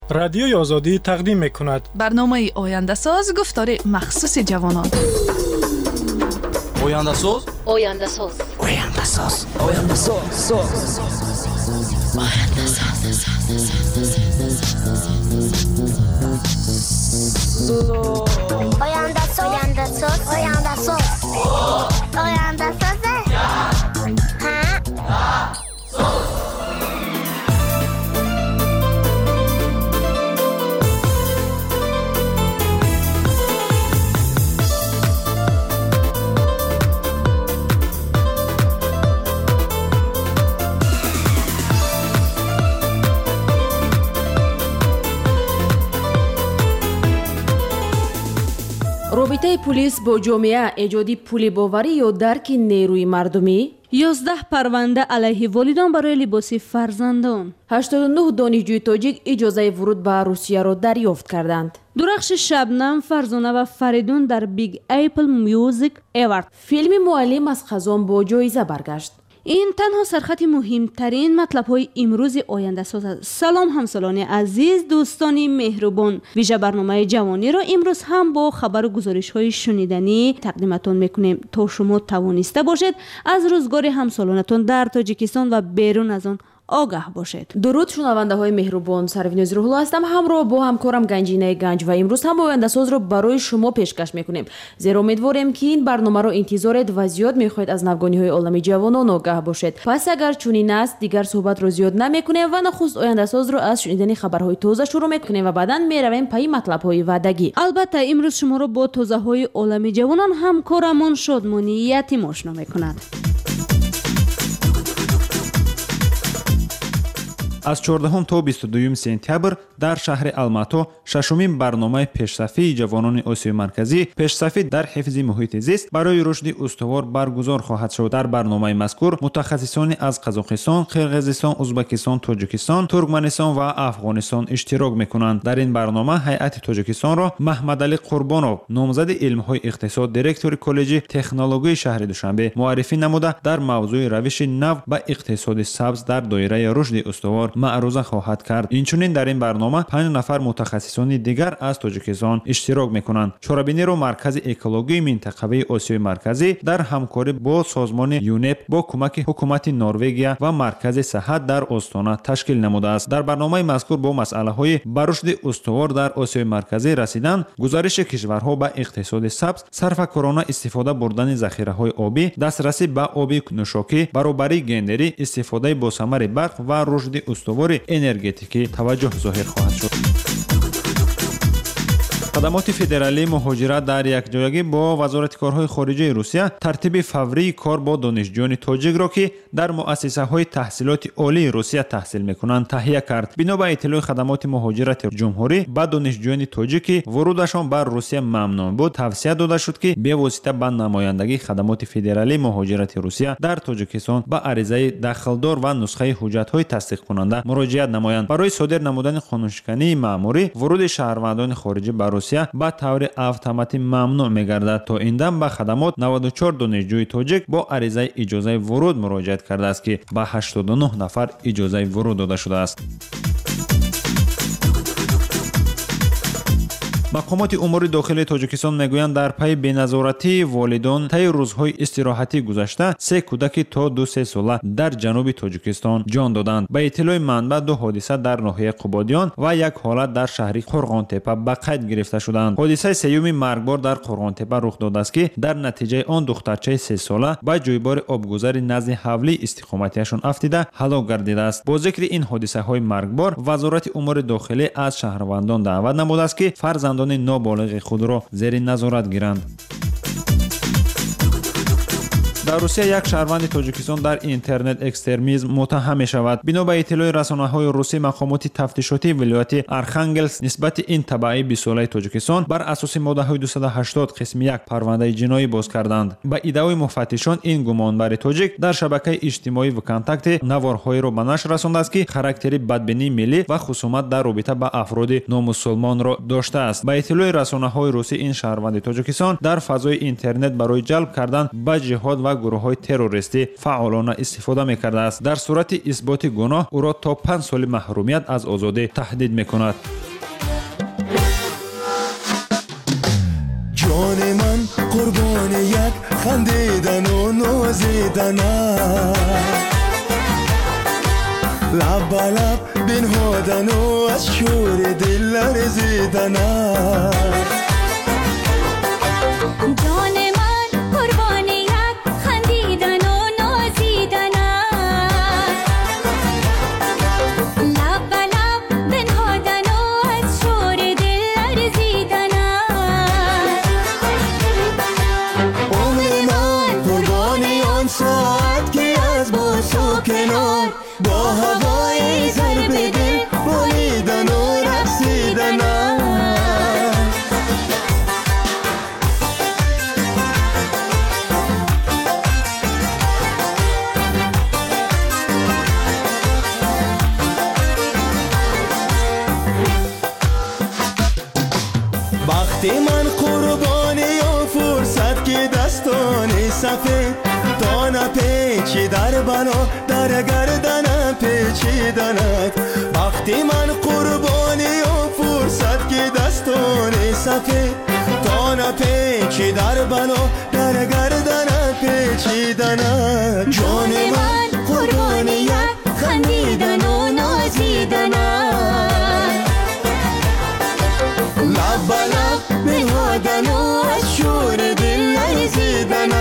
رادیوی آزادی تقدیم می‌کند. برنامه آینده ساز گفتار مخصوص جوانان. آینده ساز. آینده ساز. آینده ساز. آینده ساز. آینده ساز. آینده ساز. آینده ساز. آینده ساز. رابطه پلیس با جامعه ایجادی پول باوری یا درک نیروی مردمی. 11 پرونده علیه والدان برای لباس فرزندان. 89 دانشجوی تاجیک اجازه ورود به روسیه را دریافت کردند. درخش شبنم، فرزانه و فریدون در بیگ اپل میوزیک اوارد. فیلم معلم از خزان با جایزه برگشت. این تنها سرخط مهمترین مطلب‌های امروز آینده ساز است. سلام همسالان عزیز، دوستان مهربان. ویژه برنامه جوانی را امروز هم با خبر و گزارش‌های شنیدنی تقدیمتون می‌کنیم تا شما توانسته باشید از روزگار همسالانتون در تاجیکستان و بیرون از آن آگاه باشید. درود شنونده های مهربان، سرویناز روح‌الله هستم، همراه با همکارم گنجینه گنج و امروز هم آینده ساز رو برای شما پیشکش میکنیم. زیرا امیدواریم که این برنامه رو انتظارید و زیاد میخواید از نوگانی های عالم جوانان آگاه باشید. پس اگر چنین است دیگر صحبت رو زیاد نمیکنیم و نخست آینده ساز رو از شنیدن خبرهای تازه شروع میکنیم و بعداً میرویم پی مطلب های وعدگی. البته امروز شما رو با تازه های عالم جوانان همکارمون شادمانی یتیم آشنا میکند. از 14 تا 22 سپتامبر در شهر الماتو ششمین برنامه پیشرفتی جوانان آسیای مرکزی پیشرفتی در حفظ محیط زیست برای رشد استوار برگزار خواهد شد. در برنامه مذکور متخصصان از قزاقستان، قرقیزستان، ازبکستان، تاجیکستان، ترکمنستان و افغانستان اشتراک میکنند. در این برنامه هیئت تاجیکستان را محمد علی قربانov نامزد علم‌های اقتصاد، دیرکتور کالج تکنولوژی شهر دوشنبه معرفی نموده در موضوع روش نو به اقتصاد سبز در دایره رشد استوار معروضه خواهد کرد. اینچنین در این برنامه 5 نفر متخصصان دیگر از تاجیکستان اشتراک میکنند. چورابینی رو مرکز اکولوژی منطقه‌ای آسیای مرکزی در همکاری با سازمان یونپ با کمک حکومت نروژ و مرکز صحت در استان تشکیل نموده است. در برنامه مذکور با مسئله‌های برشد استوار در آسیای مرکزی رسیدن، گزارش کشورها به اقتصاد سبز، صرفه‌کارانه استفاده بردن ذخیره‌های آبی، دسترسی به آب نوشاکی، برابری گندری، استفاده با ثمر برق و رشد استوار انرژتیکی توجه ظاهر خواهد شد. خدمات فدرالی مهاجرت در یکجایگی با وزارت کارهای خارجه روسیه ترتیب فوری کار با دانشجویان تاجیک را که در مؤسسه‌های تحصیلات عالی روسیه تحصیل می‌کنند تهیه کرد. بنا به اطلاع خدمات مهاجرت جمهوری با دانشجویان تاجیکی ورودشان بر روسیه ممنوع بود، توصیه داده شد که به واسطه به نمایندگی خدمات فدرالی مهاجرت روسیه در تاجیکستان با عریضه دخلدار و نسخه حجت‌های تصدیق کننده مراجعه نمایند. برای صادر نمودن قانونشکنی مأموری ورود شهروندان خارجی به روسیه به طور اتوماتیک ممنوع می‌گردد. تا این دم به خدمات 94 دانشجوی تاجیک با عریضه اجازه ورود مراجعه کرده است که به 89 نفر اجازه ورود داده شده است. مقامات امور داخلی تاجیکستان میگویند در پی بی‌نظارتی والدان طی روزهای استراحتی گذشته 3 کودک تا 2-3 ساله در جنوب تاجیکستان جان دادند. به اطلاع منبع 2 حادثه در ناحیه قبادیان و 1 حالت در شهر قرغانتپه به قید گرفته شدند. حادثه سیوم مرگبار در قرغانتپه رخ داده است که در نتیجه آن دخترچه 3 ساله با جویبار آبگذر نزد حولی استقامتیشان افتیده هلاک گردیده است. با ذکر این حادثه های مرگبار وزارت امور داخلی از شهروندان دعوت نموده است که فرزندان نابالغ خود را زیر نظارت گیرند. در روسیه یک شهروند تاجیکستان در اینترنت اکستریمیسم متهم می شود. بنا به اطلاع رسانه‌های روسی، مقامات تفتیشاتی ولایت آرخانگلسک نسبت این تبعی 20 ساله تاجیکستان بر اساس ماده 280 قسم 1 پرونده جنایی باز کردند. با ادعای مفتشان این گمانبر تاجیک در شبکه اجتماعی و کانتاکت نوارهای را به نشر رسانده است که خاراکتری بدبینی ملی و خصومت در رابطه با افراد نامسلمان را داشته است. با اطلاع رسانه‌های روسی این شهروند تاجیکستان در فضای اینترنت برای جلب کردن به جهاد و گروه‌های تروریستی فعالانه استفاده می‌کرده است. در صورت اثبات گناه او را تا 5 سال محرومیت از آزادی تهدید می‌کند. جان من قربان یک خندیدن و نازیدن لب به لب بنهادن و از شور دل لرزیدن جان من قربان یک خندیدن و نازیدن لب به لب بنهادن و از شور دل لرزیدن عمر من قربان آن ساعت که از بوس و کنار با هوای ضرب دل بریدن و رقصیدن وقتی من قربانی و فرصت که دستان سفید دانه پیچی در بنا در گردن پیچیدند وقتی من قربانی و فرصت که دستان سفید دانه پیچی در بنا در گردن پیچیدند جان من قربانی یک خندیدن و نازیدن لب به لب بنهادن و از شور دل لرزیدن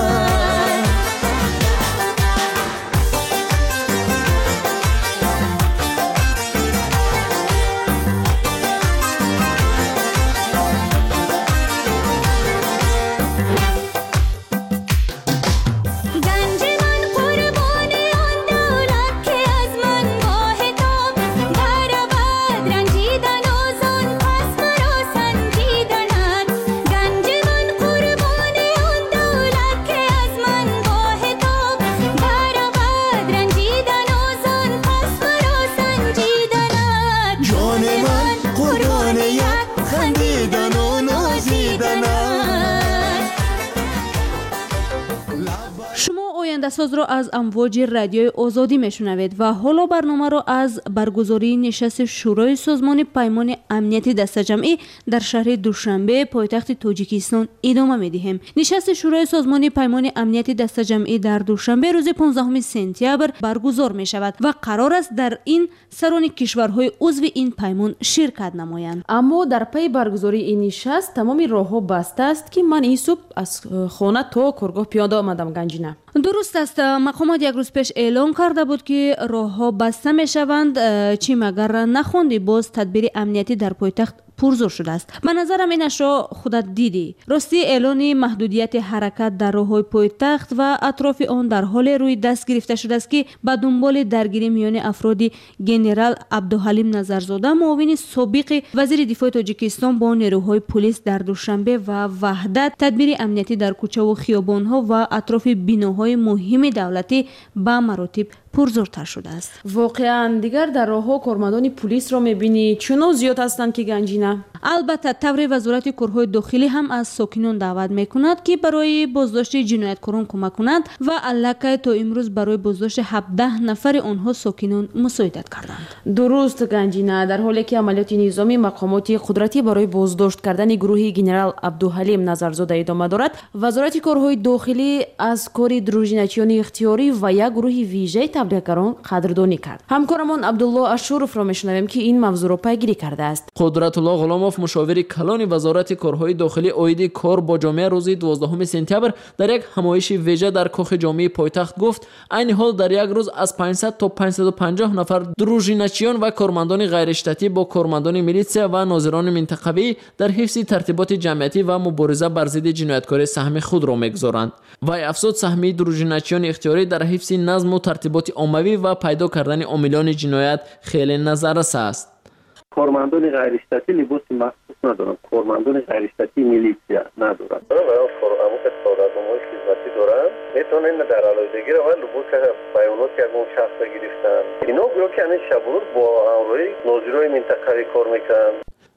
آینده‌ساز را از امواج رادیوی آزادی میشنوید و حالا برنامه را از برگزاری نشست شورای سازمان پیمان امنیتی دسته‌جمعی در شهر دوشنبه پایتخت تاجیکستان ادامه می‌دهیم. نشست شورای سازمان پیمان امنیتی دسته‌جمعی در دوشنبه روز 15 سپتامبر برگزار می‌شود و قرار است در این سران کشورهای عضو این پیمان شرکت نمایند. اما در پی برگزاری این نشست تمام راه‌ها بسته است که من این صبح از خانه تا کارگاه پیاده آمدم گنجینه. درست است. مقامات یک روز پیش اعلام کرده بود که راه‌ها بسته می‌شوند چی مگر نخوندی باز تدبیر امنیتی در پایتخت پرزور شده است. به نظرم اینش را خودت دیدی. راستی اعلان محدودیت حرکت در راه‌های پایتخت و اطراف آن در حال روی دست گرفته شده است که به دنبال درگیری میان افرادی گنرال عبدالحلیم نظرزاده معاون سابق وزیر دفاع تاجیکستان با نیروهای پلیس در دوشنبه و وحدت تدبیر امنیتی در کوچه و خیابان‌ها و اطراف بناهای مهم دولتی به مراتب پرزورتر شده است. واقعا دیگر در راه‌ها کارمندان پلیس را می‌بینی چون زیاد هستند که گنجینه. البته طور وزارت کارهای داخلی هم از ساکنان دعوت می‌کند که برای بازداشت جنایتکاران کمک کنند و البته تا امروز برای بازداشت 17 نفر آنها ساکنان مساعدت کردند. درست گنجینه. در حالی که عملیات نظامی مقامات قدرتی برای بازداشت کردن گروه گنرال عبدالحلیم نظرزاده ادامه دارد، وزارت کارهای داخلی از کار دروژینچیان اختیاری و یک گروه ویژه تبلیغگران قدردانی کرد. همکارمان عبدالله اشورف را میشنویم که این موضوع را پیگیری کرده است. قدرت‌الله غلاموف مشاور کلان وزارت کارهای داخلی عاید کار با جامعه روز 12 سپتامبر در یک همایش ویژه در کاخ جامعه پایتخت گفت عین حال در یک روز از 500 تا 550 نفر دروژینچیان و کارمندان غیر اشتاتی با کارمندان میلیسیا و ناظران منطقوی در حفظ ترتیبات جمعیتی و مبارزه بر ضد جنایتکاری سهم خود را می‌گذارند. و افزود سهم دروژینچیان اختیاری در حفظ نظم و ترتیبات عمومی و پیدا کردن عاملان جنایت خیلی نظررس است. کارمندان غیر اشتاتی لباس مخصوص ندارند، کارمندان غیر اشتاتی میلیسیا ندارند. همون که سالادمای خدمتی دارند میتونن در علایدگی و لباس بیانات یک اون شخص گرفتن. اینا گروه که همین شبور با همراهی ناظرای منطقه‌ای کار میکنن.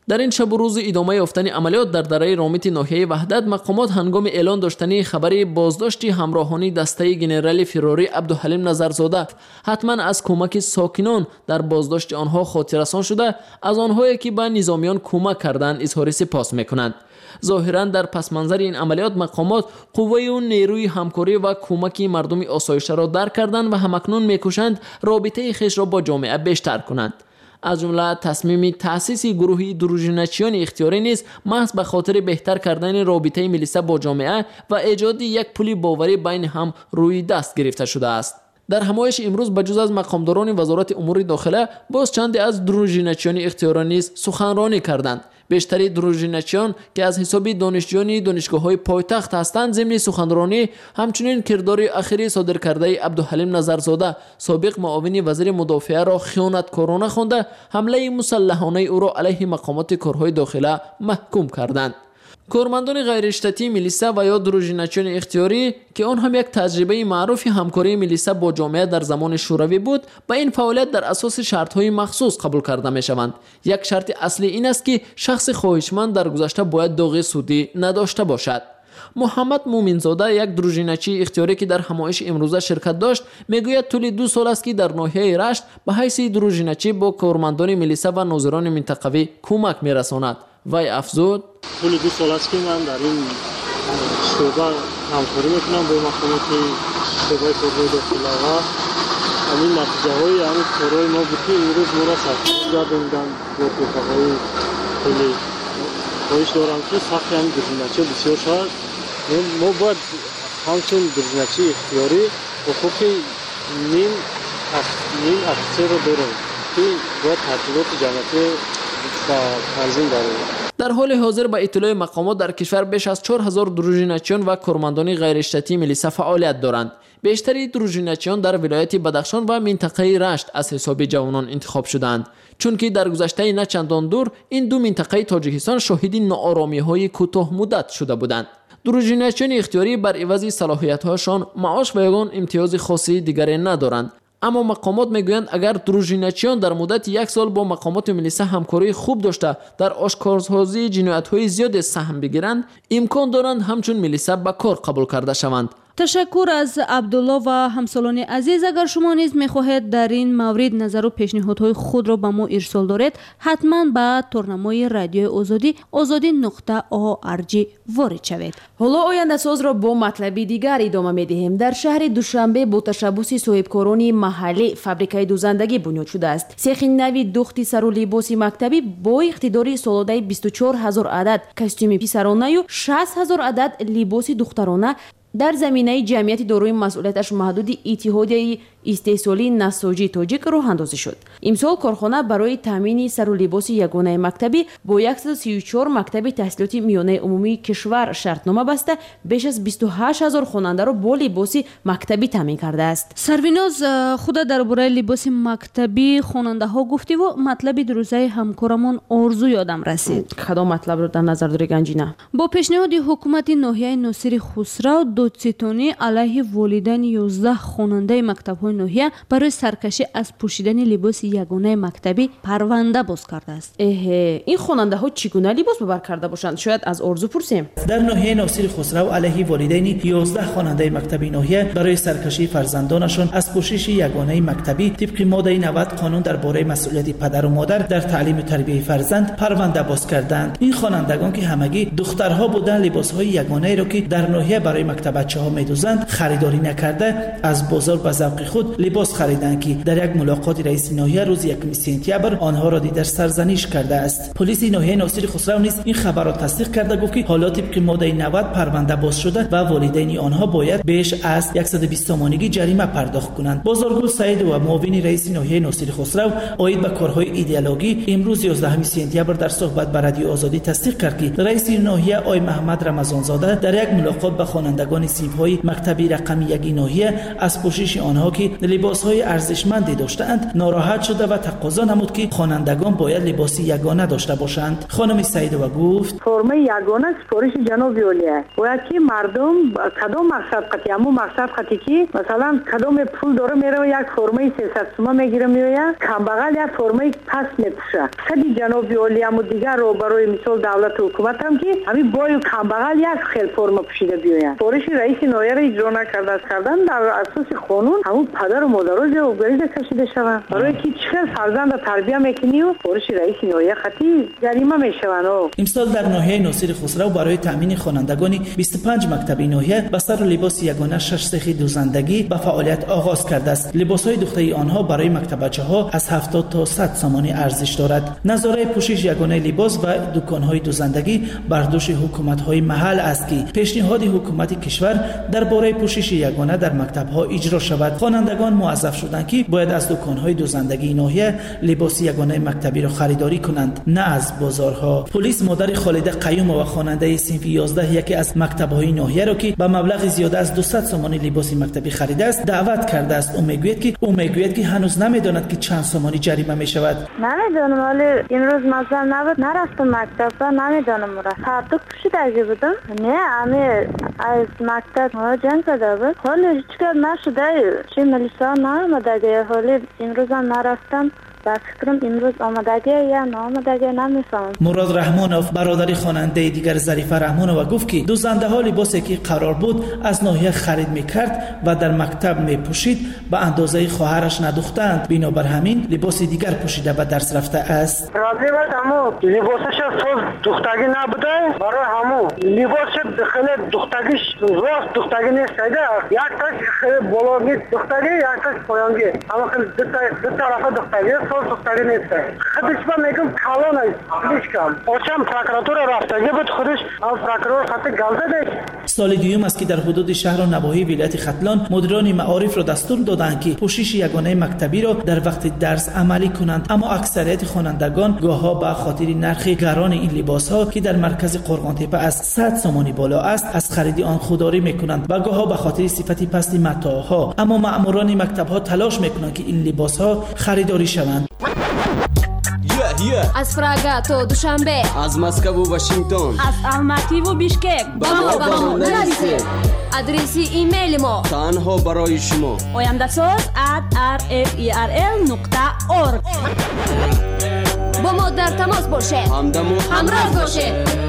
در این شب و روز ادامه یافتن عملیات در دره رامت ناحیه وحدت، مقامات هنگام اعلان داشتنی خبری بازداشت همراهانی دسته گنرال فراری عبدالحلیم نظرزاده حتما از کمک ساکنان در بازداشت آنها خاطررسان شده، از آنهایی که به نظامیان کمک کردند اظهار سپاس میکنند. ظاهرا در پس منظر این عملیات مقامات قوه و نیروی همکاری و کمکی مردم آسایشته را درک کردند و همکنون میکوشند رابطه خویش را با جامعه بیشتر کنند. از جمله تصمیم تأسیس گروهی دروژینچیان اختیاری نیز محض به خاطر بهتر کردن رابطه ملیسا با جامعه و ایجاد یک پل باوری بین هم روی دست گرفته شده است. در همایش امروز بجز از مقامداران وزارت امور داخله باز چند از دروژینچیان اختیاری نیز سخنرانی کردند. بیشتری دروژینچیان که از حساب دانشجویان دانشگاه‌های پایتخت هستند ضمن سخنرانی همچنین کردار اخیری صادر کرده عبدالحلیم نظرزاده سابق معاون وزیر مدافعه را خیانتکارانه خوانده حمله مسلحانه او را علیه مقامات کارهای داخله محکوم کردند. کارمندان غیر اشتاتی ملیسا و یا دروژینچیان اختیاری که آن هم یک تجربه معروف همکاری ملیسا با جامعه در زمان شوروی بود، با این فعالیت در اساس شرط‌های مخصوص قبول کرده می‌شوند. یک شرط اصلی این است که شخص خواهشمند در گذشته باید داغ سودی نداشته باشد. محمد مومنزاده یک دروژینچی اختیاری که در همایش امروزه شرکت داشت میگوید طول 2 سال است که در ناحیه رشت به حیث دروژینچی با کارمندان ملیسا و ناظران منطقوی کمک می‌رساند. وی افزود: طول 2 سال است که من در این شعبه همکاری میکنم با مقامات شعبه کارهای داخله و همین نتیجه های همین کارهای ما بود که امروز ما را سرکار گرداندن با رفقای خیلی خواهش دارم که سخت همین دروژینچی بسیار شد. ما باید همچون دروژینچی اختیاری حقوق نیم افسر را دارم که باید ترتیبات جمعیتی و تنظیم داریم. در حال حاضر با اطلاع مقامات در کشور بیش از 4000 دروژینچیان و کارمندان غیر اشتاتی ملیسا فعالیت دارند. بیشتری دروژینچیان در ولایت بدخشان و منطقه رشت از حساب جوانان انتخاب شدند، چون که در گذشته نه چندان دور این دو منطقه تاجیکستان شاهد ناآرامی‌های کوتاه مدت شده بودند. دروژینچیان اختیاری بر عوض صلاحیت‌هایشان معاش و یگان امتیاز خاصی دیگری ندارند. اما مقامات میگویند اگر دروژینچیان در مدت 1 سال با مقامات ملیسا همکاری خوب داشته در آشکارسازی جنایت‌های زیاد سهم بگیرند، امکان دارند همچون ملیسا به کار قبول کرده شوند. تشکر از عبدالله و همسالان عزیز. اگر شما نیز میخواهید در این مورد نظر و پیشنهادهای خود را به ما ارسال دارید، حتما به تورنمای رادیو آزادی azadi.org وارد شوید. حالا آینده ساز را با مطلبی دیگر ادامه میدهیم. در شهر دوشنبه با تشبث صاحبکاران محلی فابریکای دوزندگی بنیاد شده است. سیخ نوی دوخت سر و لباس مکتبی با اقتدار سالاده 24000 عدد کاستوم پسرانه و 60000 عدد لباس دخترانه در زمینه جمعیت داروی مسئولیتش محدود اتحادیه استحصالی نساجی تاجیک راه اندازی شد. امسال کارخانه برای تامین سر و لباس یگانه مکتبی با 134 مکتب تحصیلاتی میانه عمومی کشور شرطنامه بسته بیش از 28000 خواننده را با لباس مکتبی تامین کرده است. سرویناز خود درباره لباس مکتبی خواننده ها گفتی و مطلب دروزه همکارمان آرزو یادم رسید. کدام مطلب رو در نظر داری گنجینه؟ با پیشنهاد حکومت ناحیه ناصر خسرو دادستانی علیه والدین 11 خواننده مکتب‌های ناحیه برای سرکشی از پوشیدن لباس یگانه مکتبی پرونده باز کرده است. این خواننده ها چگونه لباس ببر کرده باشند؟ شاید از آرزو پرسیم. در ناحیه ناصر خسرو علیه والدین 11 خواننده مکتبی ناحیه برای سرکشی فرزندانشان از پوشش یگانه مکتبی طبق ماده 90 قانون درباره مسئولیت پدر و مادر در تعلیم و تربیت فرزند پرونده باز کردند. این خوانندگان که همگی دخترها بودند لباس‌های یگانه را که در ناحیه برای مکتب بچه‌ها می‌دوزند خریداری نکرده از بازار به ذوق خود لباس خریدند که در یک ملاقات رئیس ناحیه روز 1 سپتامبر آنها را دیگر سرزنش کرده است. پلیس ناحیه ناصر خسرو نیز این خبر را تصدیق کرده گفت که حالا طبق ماده 90 پرونده باز شده و والدین آنها باید بیش از 120 تومانی جریمه پرداخت کنند. بازارگو سعید و معاون رئیس ناحیه ناصر خسرو عاید به کارهای ایدئولوژی امروز 11 سپتامبر در صحبت با رادیو آزادی تصدیق کرد که رئیس ناحیه آقای محمد رمضانزاده در یک ملاقات با خوانندگان صنف‌های مکتبی رقم 1 ناحیه از پوشش آنها که لباس‌های ارزشمندی داشتند ناراحت شده و تقاضا نمود که خوانندگان باید لباس یگانه داشته باشند. خانم سعیدова گفت فرم یگانه سفارش جناب عالی است. باید که مردم کدام مقصد خاطی اما مقصد خاطی که مثلا کدام پول داره میره یک فرم 300 تومان میگیره میآید کمبغل یک فرم پس میپوشه. خیلی جناب عالی اما دیگر رو برای مثال دولت و حکومت هم که همین بای کمبغل یک خیل فرم پوشیده بیاید. سفارش رئیس نایه را اجرا نکرده است کردن در اساس قانون همون پدر و مادرها جوابداری کشیده شوند. برای که چقدر فرزند تربیت میکنی و سفارش رئیس نایه خاطی جریمه میشوند. امسال در ناحیه ناصر خسرو برای تامین خوانندگان 25 مکتبی ناحیه بستر و لباس یگانه 6 سیخ دوزندگی به فعالیت آغاز کرده است. لباس‌های دختری آنها برای مکتبچه‌ها از 70 تا 100 سامانی ارزش دارد. نظاره پوشش یگانه لباس و دکان‌های دوزندگی بر دوش حکومت‌های محل است که پیشنهاد حکومت کشور درباره پوشش یگانه در مکتب‌ها اجرا شود. خوانندگان موظف شدند که باید از دکان‌های دوزندگی ناحیه لباس یگانه مکتبی را خریداری کنند نه از بازارها. پلیس مادر خالده قیوم و خواننده صنف 11 یکی از مکتب‌های ناحیه را که به مبلغ زیاده از 200 سامانی لباس مکتبی خریده است دعوت کرده است. او میگوید که هنوز نمیداند که چند سامانی جریمه می شود. نمیدانم ولی این روز مثلا نبود نرفتم مکتب و نمیدانم فردا پوشیده بودم نه همه از مکتب ها جنگ زده بود حالی هیچ کار نشده چه ملیسا نامده حالی این روز هم نرفتم در فکرم امروز آمدگی یا نامدگی نمیفهمم. مراد رحمانوف برادر خواننده دیگر ظریفه رحمانوف گفت که دوزنده ها لباسی که قرار بود از ناحیه خرید میکرد و در مکتب میپوشید به اندازه خواهرش ندوختند بنابر همین لباس دیگر پوشیده به درس رفته است. راضی بود اما لباسش سوز دختگی نبوده برای همو لباسش خیلی دختگیش راست دختگی نیست یک تاش خیلی بلوگی دختگی یک تاش پایانگی اما خیلی دو طرف دختگی دختری نیست. خودش با میگم کلان است. خودش کم. اوچم پروکراتور رفتگی بود خودش از پروکراتور خط گلزه داشت. سال دوم است که در حدود شهر و نواحی ولایت ختلان مدیران معارف را دستور دادند که پوشش یگانه مکتبی را در وقت درس عملی کنند اما اکثریت خوانندگان گاهها به خاطر نرخ گران این لباس‌ها که در مرکز قرغان‌تپه از 100 سامانی بالا است از خرید آن خودداری میکنند و گاهها به خاطر صفت پست متاعها اما مأموران مکتب‌ها تلاش میکنند که این لباس‌ها خریداری شوند. از پراگا تا دوشنبه از مسکو و واشنگتن از الماتی و بیشکک با ما نرسید. آدرس ایمیل ما تنها برای شما oyandasooz@rferl.org با ما در تماس باشید همراه باشید.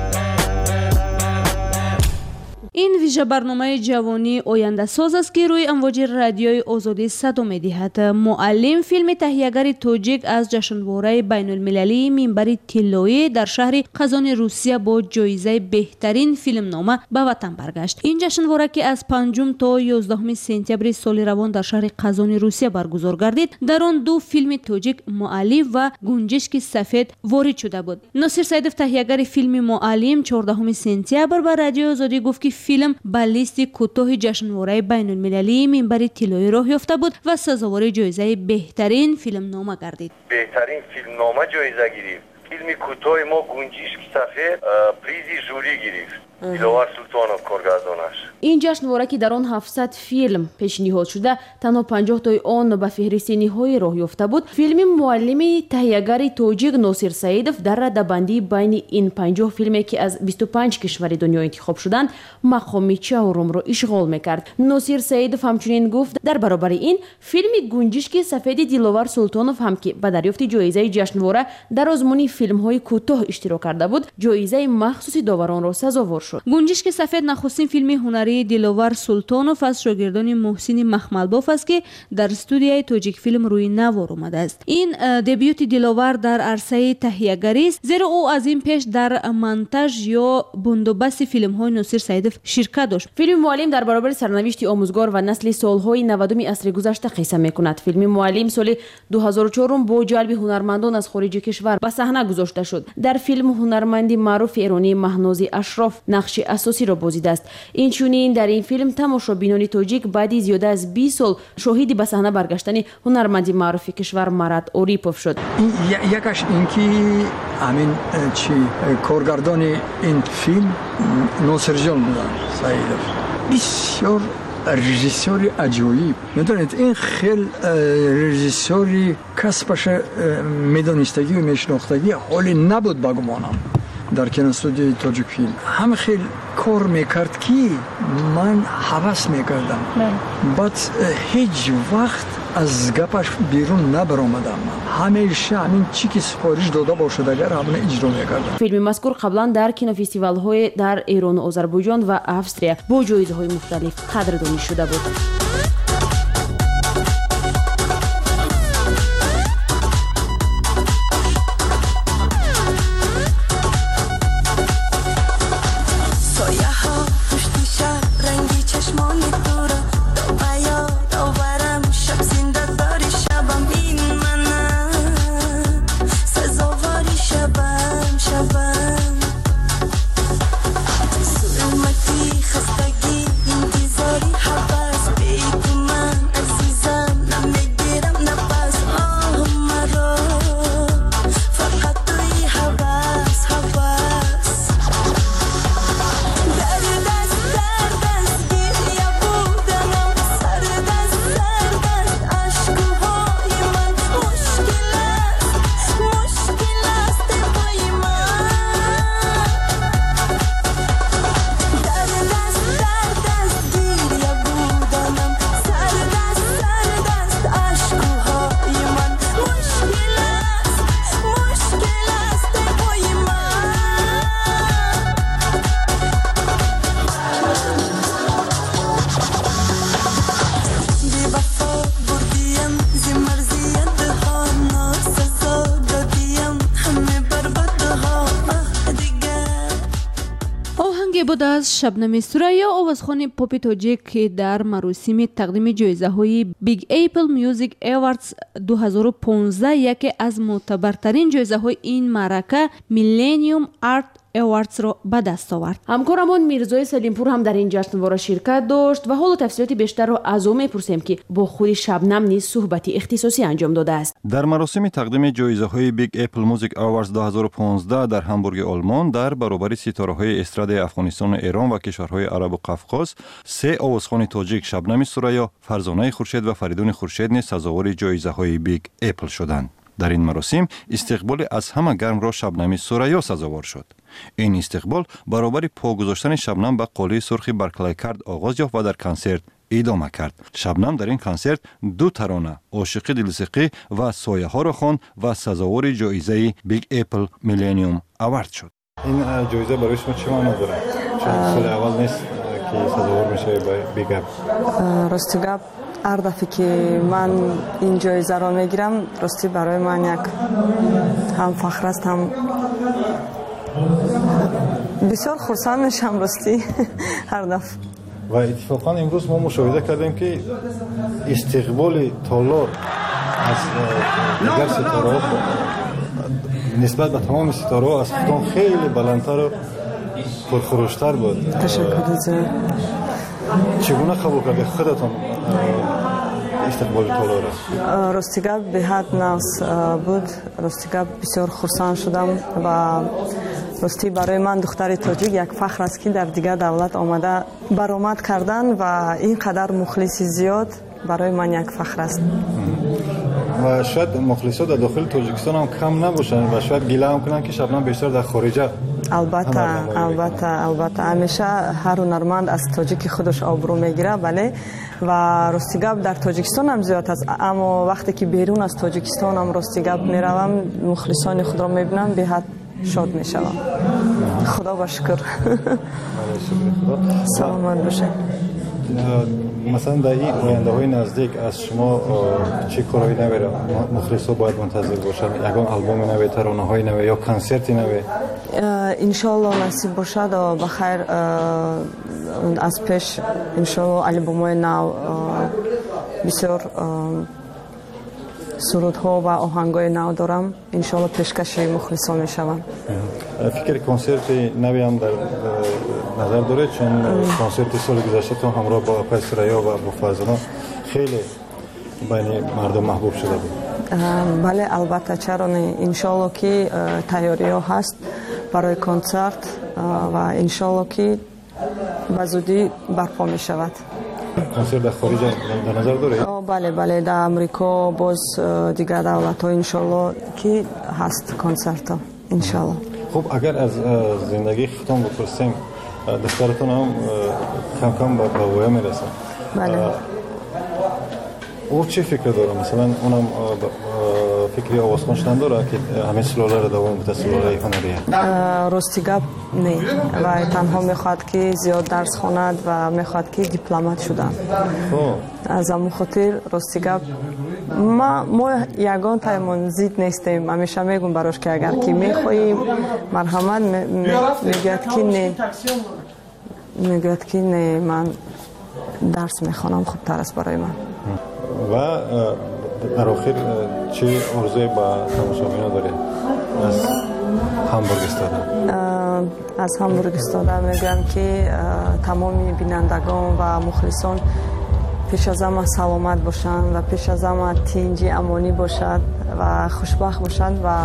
این ویژه برنامه جوانی آینده ساز است که روی امواج رادیوی آزادی صدا می‌دهد. معلم فیلم تهیه‌گر توجیک از جشنواره بین المللی منبر طلایی در شهر قزان روسیه با جایزه بهترین فیلم نامه به وطن برگشت. این جشنواره که از 5 تا 11 سپتامبر سال روان در شهر قزان روسیه برگزار گردید در آن دو فیلم توجیک معلم و گنجشک سفید وارد شده بود. ناصر سیدов تهیه‌گر فیلم معلم 14 سپتامبر به رادیو آزادی گفت که فیلم به لیست کوتاه جشنواره بین المللی منبر طلایی راه یافته بود و سزاوار جایزه بهترین فیلم نامه گردید. بهترین فیلم نامه جایزه گرفت. فیلم کوتاه ما گنجشک سفید پریز ژوری گرفت. دیلوار سلطانوف کارگردانش. این جشنواره که در آن 700 فیلم پیشنهاد شده تنها 50 تای آن به فهرست نهایی راه یافته بود. فیلم معلم تهیه‌گر توجیک ناصر سیدов در رده‌بندی بین این 50 فیلمی که از 25 کشور دنیا انتخاب شدند مقام چهارم را اشغال میکرد. ناصر سیدов همچنین گفت در برابر این فیلم گنجشک سفید دیلوار سلطانوف هم که به دریافت جایزه جشنواره در آزمون فیلم‌های کوتاه اشتراک کرده بود جایزه مخصوص داوران را سزاوار شد. گنجشک سفید نخستین فیلم هنری دیلوار سلطانوف از شاگردان محسن مخملباف است که در استودیوی توجیک فیلم روی نوار آمده است. این دبیوت دیلوار در عرصه تهیه‌گری است زیرا او از این پیش در مونتاژ یا بندوبست فیلم‌های ناصر سیدов شرکت داشت. فیلم معلم در برابر سرنوشت آموزگار و نسل سال‌های 90 عصر گذشته قصه می‌کند. فیلم معلم سال 2004 با جلب هنرمندان از خارج کشور به صحنه گذاشته شد. در فیلم هنرمند معروف ایرانی مهناز اشراف نقش اساسی را بازیده است. اینچنین در این فیلم تماشابینان توجیک بعد زیاده از 20 سال شاهد به صحنه برگشتن هنرمند معروف کشور مراد اوریپوف شد. یکش اینکه همین کارگردان این فیلم ناصر جان بودن سیدов بسیار رژیسوری عجیب. میدونید این خیلی رژیسوری کسبش میدونستگی و میشناختگی حالی نبود بگمانم در کینوستودیوی تاجیک فیلم. هم خیلی کار میکرد که من حوس میکردم. بعد هیچ وقت از گپش بیرون نبرآمدم. همیشه همین چی که سفارش داده باشد اگر همون اجرا میکردم. فیلم مذکور قبلا در کینوفستیوال‌های در ایران و آذربایجان و австрия با جایزه‌های مختلف قدردانی شده بود. بود از شبنم سریا آوازخوان پاپ تاجیک که در مراسم تقدیم جایزه‌های بیگ اپل میوزیک ایواردز 2015 یکی از معتبرترین جایزه‌های این معرکه میلینیوم آرت ایواردز را به دست آورد. همکارمان میرزای سلیمپور هم در این جشنواره شرکت داشت و حالا تفصیلات بیشتر را از او میپرسیم که با خود شبنم نیز صحبتی اختصاصی انجام داده است. در مراسم تقدیم جایزه‌های بیگ اپل میوزیک ایواردز 2015 در همبورگ آلمان در برابر ستاره‌های استراد افغانستان و ایران و کشورهای عرب و قفقاز، سه آوازخوان تاجیک شبنم سریا، فرزانه خورشید و فریدون خورشید نیز سزاوار جایزه‌های بیگ اپل شدند. در این مراسم استقبال از همه گرم را شبنم سریا سزاوار شد. این استقبال برابر پا گذاشتن شبنم به قاله سرخ برکلی کرد آغاز یافت و در کنسرت ادامه کرد. شبنم در این کنسرت دو ترانه عاشقی دلسقی و سایه ها را خواند و سزاوار جایزه بیگ اپل میلینیوم اوارد شد. این جایزه برای شما چه معنی داره؟ چون سال اول نیست که سزاوار میشه به بیگ اپل. راستی گپ هر دفعه که من این جایزه را میگیرم راستی برای من یک هم فخر است هم بسیار خرسند میشم راستی هر دفعه. و اتفاقا امروز ما مشاهده کردیم که استقبال تالار از دیگر ستاره نسبت به تمام ستاره از خودتان خیلی بلندتر و پرخروشتر بود. تشکر زیاد. چگونه قبول کردید خودتان استقبال تالار؟ راستی گپ به حد ناز بود. راستی گپ بسیار خرسند شدم و راستی برای من دختر تاجیک یک فخر است که در دیگر دولت آمده برآمد کردن و اینقدر مخلص زیاد برای من یک فخر است. و شاید مخلصات در داخل تاجیکستان هم کم نباشن و شاید گله هم کنن که شبنم بیشتر در خارجه. البته همیشه هر هنرمند از تاجیک خودش آبرو میگیره، بله، و راستی گپ در تاجیکستان هم زیاد است، اما وقتی که بیرون از تاجیکستان هم راستی گپ میروم مخلصان خود را میبینم به حد شاد میشوم. خدا با شکر. سلامت باشه. مثلا در این آینده های نزدیک از شما چه کارهایی نوی مخلصا باید منتظر باشن؟ یکان آلبوم نوی، ترانه های نوی یا کنسرتی نوی؟ انشالله نصیب باشد و بخیر از پیش انشالله آلبوم های نو بسیار سرودها و آهنگای نو دارم. انشالله پیشکش مخلصان میشوم. فکر کنسرت نوی هم در نظر داره؟ چون کنسرت سال گذشته تو همراه با آقای سریا و با فرزانه خیلی بین مردم محبوب شده بود. بله البته چرا نه. انشالله که تیاری ها هست برای کنسرت و انشالله که به زودی برپا می شود. کنسرت در خارج در نظر دارید؟ بله بله، در امریکا باز دیگر دولت ها انشالله که هست کنسرت ها انشالله. خب اگر از زندگی خودتون بپرسیم، دخترتون هم کم کم به ویا میرسه. بله. او چه فکر داره؟ مثلا اونم فکری آوازخوان شدن داره که همه سلاله را دوام بده، سلاله هنریه؟ راستی گپ نه، و تنها میخواد که زیاد درس خوند و میخواد که دیپلمات شدن. از همون خاطر راستی گپ ما یگان تایمون زید نیستیم. همیشه میگم براش که اگر که میخواییم مرحمت میگوید که نه من درس میخوانم خوب تر است برای من. و در آخر چه عرضه با تماشاگران دارید از هامبورگ استاده؟ از هامبورگ استاده میگم که تمامی بینندگان و مخلصان پیش از همه سلامت باشند و پیش از همه تنجی امانی باشد و خوشبخت باشند و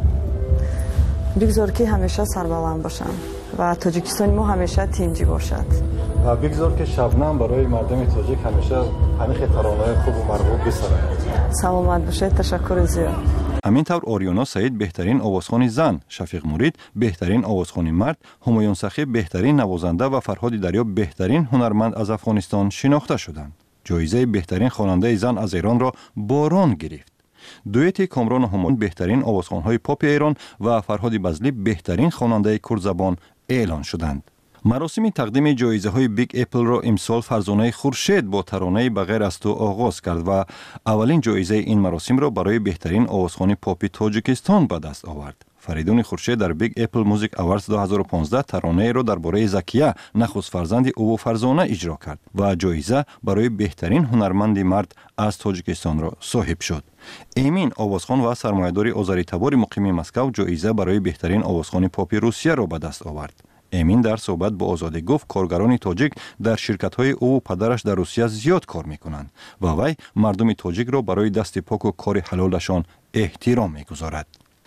بگذار که همیشه سربلند باشند و تاجیکستان ما همیشه تنجی باشد و بگذار که شبنم برای مردم تاجیک همیشه همیشه ترانه‌های خوب و مرغوب بسازد. سلامت باشید. تشکر زیاد. همینطور آریانا سعید بهترین آوازخوان زن، شفیق مرید بهترین آوازخوان مرد، همایون سخی بهترین نوازنده و فرهاد دریاب بهترین هنرمند از افغانستان شناخته شدند. جایزه بهترین خواننده زن از ایران را باران گرفت. دویت کامران همایون بهترین آوازخوان‌های پاپ ایران و فرهاد بزلی بهترین خواننده کرد زبان اعلان شدند. مراسم تقدیم جایزه‌های بیگ اپل را امسال فرزانه خورشید با ترانه بغیر از تو آغاز کرد و اولین جایزه این مراسم را برای بهترین آوازخوان پاپ تاجیکستان به دست آورد. فریدون خورشید در بیگ اپل موزیک اواردز 2015 ترانه را درباره زکیه نخست فرزند او و فرزانه اجرا کرد و جایزه برای بهترین هنرمند مرد از تاجیکستان را صاحب شد. امین آوازخوان و سرمایه‌دار آذری تبار مقیم مسکو جایزه برای بهترین آوازخوان پاپ روسیه را به دست آورد. امین در صحبت با آزادی گفت کارگران تاجیک در شرکت‌های او و پدرش در روسیه زیاد کار می‌کنند و وی مردم تاجیک را برای دست پاک و کار حلالشان احترام می‌گذارد.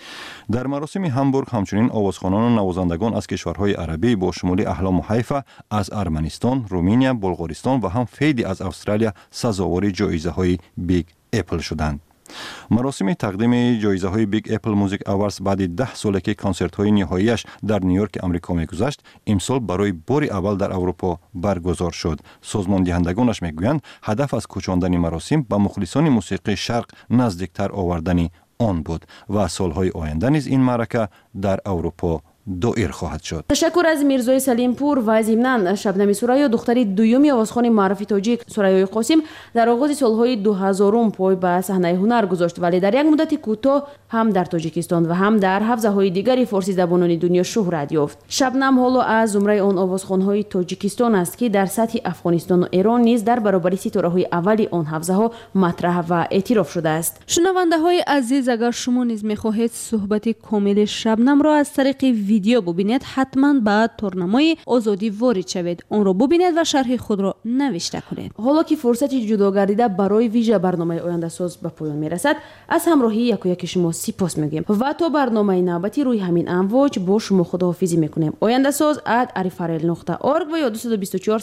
در مراسم هامبورگ همچنین آوازخوانان و نوازندگان از کشورهای عربی با شمول احلام و حیفا از ارمنستان، رومانیا، بلغارستان و هم فیدی از استرالیا سزاوار جایزه‌های بیگ اپل شدند. مراسم تقدیم جایزه‌های بیگ اپل موزیک اواردز بعد 10 سال که کنسرت‌های نهاییش در نیویورک آمریکا می‌گذشت، امسال برای بار اول در اروپا برگزار شد. سازمان دهندگانش می‌گویند هدف از کوچاندن مراسم به مخلصان موسیقی شرق نزدیکتر آوردن آن بود و سالهای آینده نیز این معرکه در اروپا دایر خواهد شد. تشکر از میرزای سلیم پور و ضمناً شبنم سوریا دختری دومی آوازخوان معروف تاجیک سوریای قاسم در آغاز سالهای 2000 پای به صحنه هنر گذاشت ولی در یک مدت کوتاه هم در تاجیکستان و هم در حوزه‌های دیگری فارسی زبانان دنیا شهرت یافت. شبنم حالا از زمره آن آوازخوان‌های تاجیکستان است که در سطح افغانستان و ایران نیز در برابر ستاره‌های اولی آن حوزه‌ها مطرح و اعتراف شده است. شنونده‌های عزیز، اگر شما نیز می‌خواهید صحبت کامل شبنم را از طریق ویدیو ببینید، حتما به تورنمای آزادی وارد شوید، آن را ببینید و شرح خود را نوشته کنید. حالا که فرصت جدا گردیده برای ویژه برنامه آینده ساز به پایان میرسد، از همراهی یک شما سپاس میگیم و تا برنامه نوبتی روی همین امواج با شما خداحافظی میکنیم. آینده ساز @arifarel.org و یا 224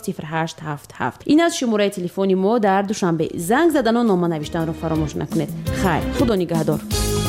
0877. این از شماره تلفن ما در دوشنبه. زنگ زدن و نامه نوشتن را فراموش نکنید. خیر، خدا نگهدار.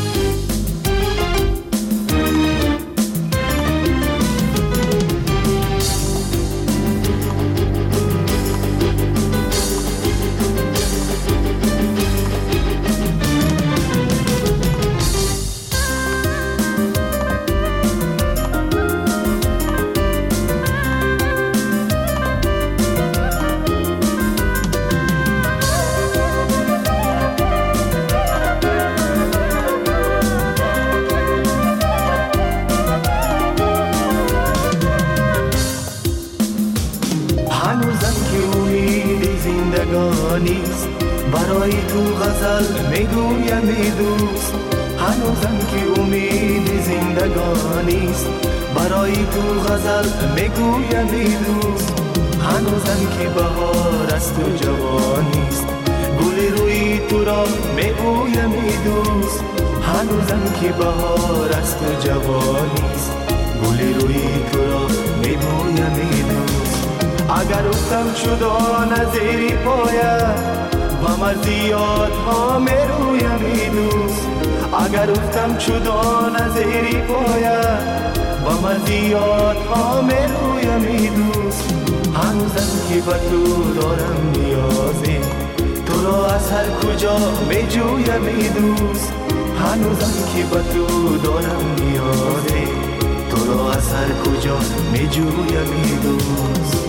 برای تو غزل میگویم ای دوست، هنوزم که امید زندگانیست. برای تو غزل میگویم ای دوست، هنوزم که بهار از تو جوانیست. گل روی تو را میگویم ای دوست، هنوزم که بهار از تو جوانیست. گل روی تو را میگویم ای دوست. اگر اگر افتم شدان زیر پایت و مرزیات ها میرویم ای دوست اگر افتم شدان زیر پایت و مرزیات ها میرویم ای دوست هنوزم که به تو دارم نیازی تو را از هر کجا می جویم ای دوست هنوزم که به تو دارم نیازی تو را از هر کجا می جویم ای دوست